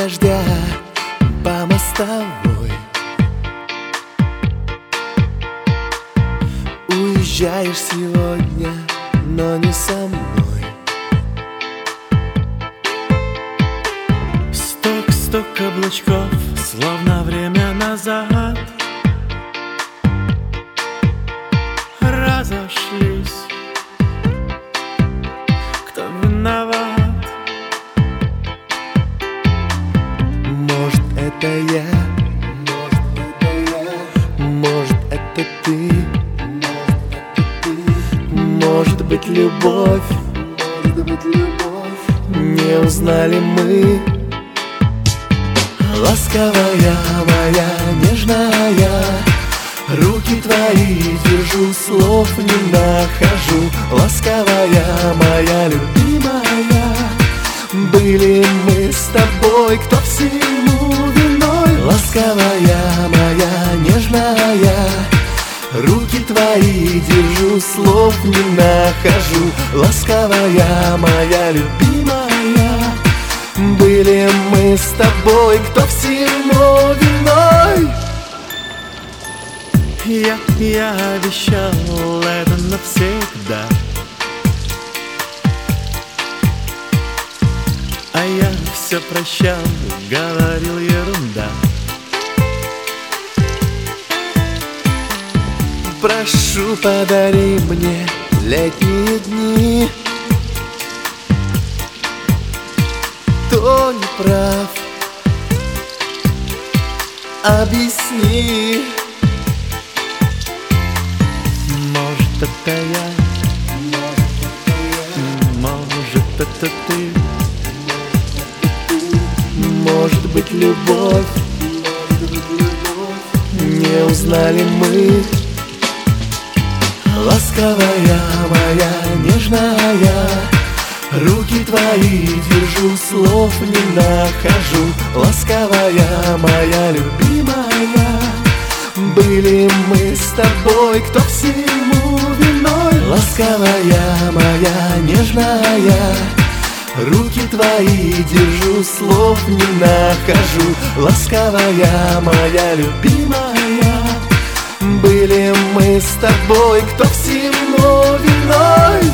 дождя по мостовой. Уезжаешь сегодня, но не со мной. Стук каблучков, словно время назад. Разошлись, кто виноват? Может, это я, может, это ты, может быть, любовь, не узнали мы. Ласковая моя, нежная, руки твои держу, слов не нахожу. Ласковая моя, любимая, были мы с тобой, кто всему виной. Ласковая моя, нежная, руки твои держу, слов не нахожу. Ласковая моя, любимая, были мы с тобой, кто всему виной. Я обещал это навсегда, а я все прощал, говорил ерунда. Прошу, подари мне летние дни. Кто не прав, объясни. Может, это я, может, это ты, может быть, любовь, не узнали мы. Ласковая моя, нежная, руки твои держу, слов не нахожу. Ласковая моя, любимая, были мы с тобой, кто всему виной. Ласковая моя, нежная, руки твои держу, слов не нахожу. Ласковая моя, любимая, были мы с тобой, кто всему виной.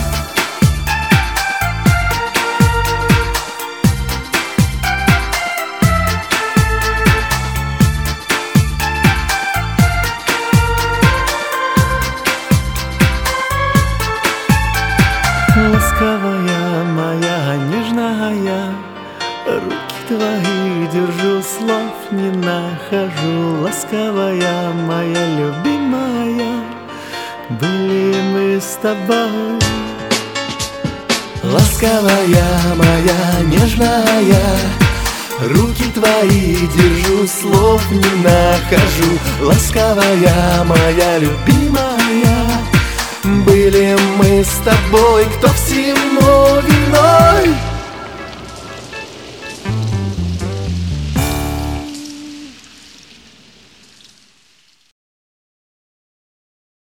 ласковая моя, нежная, руки твои держу, слов не нахожу. Ласковая моя, любимая, были мы с тобой. Ласковая моя, нежная, руки твои держу, слов не нахожу. Ласковая моя, любимая, были мы с тобой, кто всему виной.